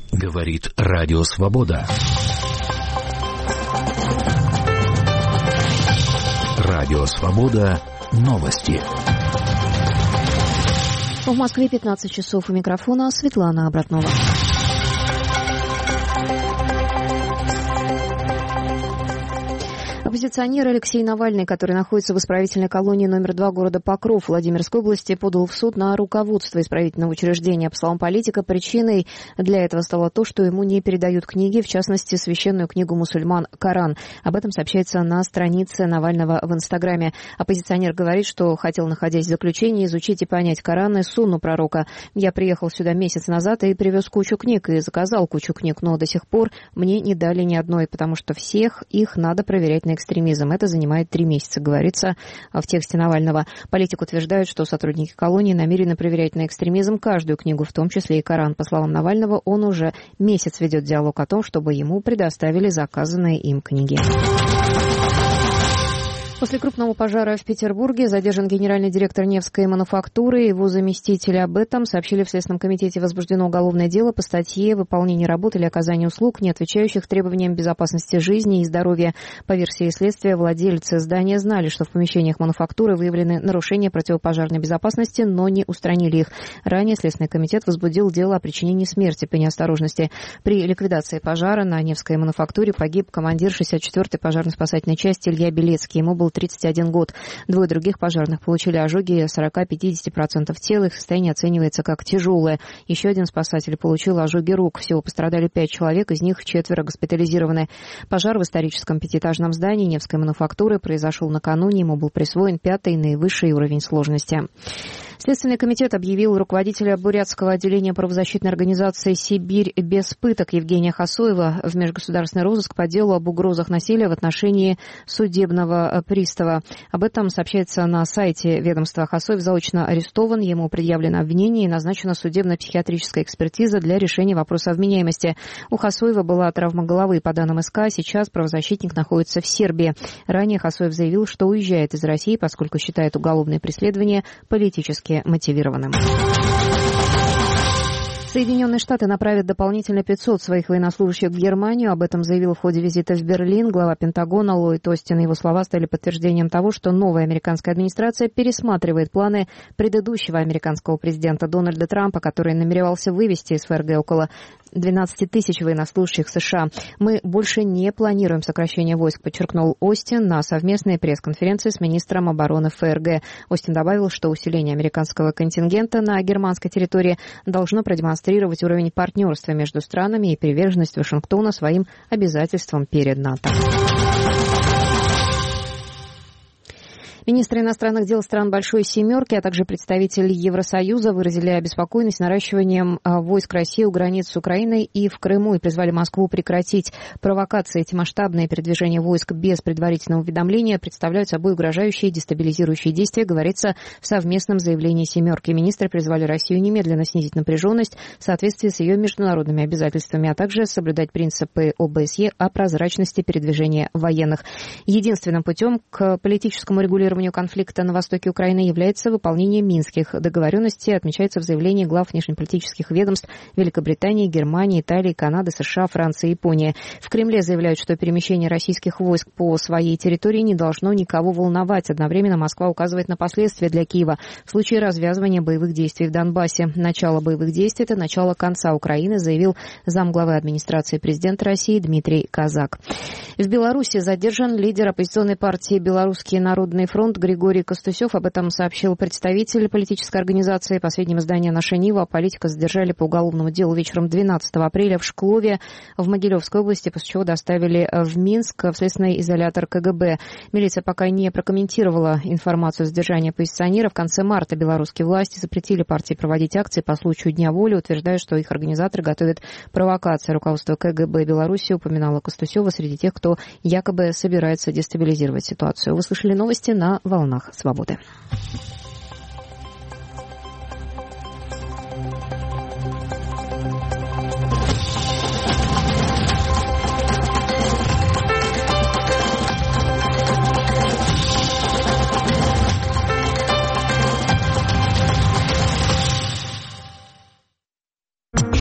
Говорит Радио Свобода. Радио Свобода. Новости. В Москве 15 часов. У микрофона Светлана Обратнова. Оппозиционер Алексей Навальный, который находится в исправительной колонии номер 2 города Покров Владимирской области, подал в суд на руководство исправительного учреждения. По словам политика, причиной для этого стало то, что ему не передают книги, в частности, священную книгу мусульман «Коран». Об этом сообщается на странице Навального в Инстаграме. Оппозиционер говорит, что хотел, находясь в заключении, изучить и понять Коран и сунну пророка. «Я приехал сюда месяц назад и привез кучу книг, и заказал кучу книг, но до сих пор мне не дали ни одной, потому что всех их надо проверять на экстремизм. Это занимает 3 месяца, говорится в тексте Навального. Политик утверждает, что сотрудники колонии намерены проверять на экстремизм каждую книгу, в том числе и Коран. По словам Навального, он уже месяц ведет диалог о том, чтобы ему предоставили заказанные им книги. После крупного пожара в Петербурге задержан генеральный директор Невской мануфактуры и его заместитель. Об этом сообщили в Следственном комитете. Возбуждено уголовное дело по статье «Выполнение работ или оказание услуг, не отвечающих требованиям безопасности жизни и здоровья». По версии следствия, владельцы здания знали, что в помещениях мануфактуры выявлены нарушения противопожарной безопасности, но не устранили их. Ранее Следственный комитет возбудил дело о причинении смерти по неосторожности. При ликвидации пожара на Невской мануфактуре погиб командир 64-й пожарно-спасательной части Илья Белецкий. Ему был 31 год. 2 других пожарных получили ожоги 40-50% тела. Их состояние оценивается как тяжелое. Еще один спасатель получил ожоги рук. Всего пострадали 5 человек, из них 4 госпитализированы. Пожар в историческом 5-этажном здании Невской мануфактуры произошел накануне. Ему был присвоен 5-й наивысший уровень сложности. Следственный комитет объявил руководителя Бурятского отделения правозащитной организации «Сибирь без пыток» Евгения Хасоева в межгосударственный розыск по делу об угрозах насилия в отношении судебного пристава. Об этом сообщается на сайте ведомства. Хасоев заочно арестован, ему предъявлено обвинение и назначена судебно-психиатрическая экспертиза для решения вопроса вменяемости. У Хасоева была травма головы. По данным СК, сейчас правозащитник находится в Сербии. Ранее Хасоев заявил, что уезжает из России, поскольку считает уголовное преследование политически мотивированным. Соединенные Штаты направят дополнительно 500 своих военнослужащих в Германию. Об этом заявил в ходе визита в Берлин глава Пентагона Ллойд Остин. Его слова стали подтверждением того, что новая американская администрация пересматривает планы предыдущего американского президента Дональда Трампа, который намеревался вывести из ФРГ около 12 тысяч военнослужащих США. «Мы больше не планируем сокращение войск», подчеркнул Остин на совместной пресс-конференции с министром обороны ФРГ. Остин добавил, что усиление американского контингента на германской территории должно продемонстрировать уровень партнерства между странами и приверженность Вашингтона своим обязательствам перед НАТО. Министры иностранных дел стран Большой Семерки, а также представители Евросоюза выразили обеспокоенность наращиванием войск России у границ с Украиной и в Крыму и призвали Москву прекратить провокации. Эти масштабные передвижения войск без предварительного уведомления представляют собой угрожающие и дестабилизирующие действия, говорится в совместном заявлении «Семерки». Министры призвали Россию немедленно снизить напряженность в соответствии с ее международными обязательствами, а также соблюдать принципы ОБСЕ о прозрачности передвижения военных. Единственным путем к политическому регулированию конфликта на востоке Украины является выполнение минских договоренностей, отмечается в заявлении глав внешнеполитических ведомств Великобритании, Германии, Италии, Канады, США, Франции и Японии. В Кремле заявляют, что перемещение российских войск по своей территории не должно никого волновать. Одновременно Москва указывает на последствия для Киева в случае развязывания боевых действий в Донбассе. Начало боевых действий – это начало конца Украины, заявил замглавы администрации президента России Дмитрий Казак. В Беларуси задержан лидер оппозиционной партии «Белорусский народный фронт» Григорий Костусев. Об этом сообщил представитель политической организации. По сведениям издания «Наша Нива», политика задержали по уголовному делу вечером 12 апреля в Шклове в Могилевской области, после чего доставили в Минск в следственный изолятор КГБ. Милиция пока не прокомментировала информацию о задержании оппозиционера. В конце марта белорусские власти запретили партии проводить акции по случаю Дня воли, утверждая, что их организаторы готовят провокации. Руководство КГБ Беларуси упоминало Костусева среди тех, кто якобы собирается дестабилизировать ситуацию. Вы слышали новости на «Волнах Свободы».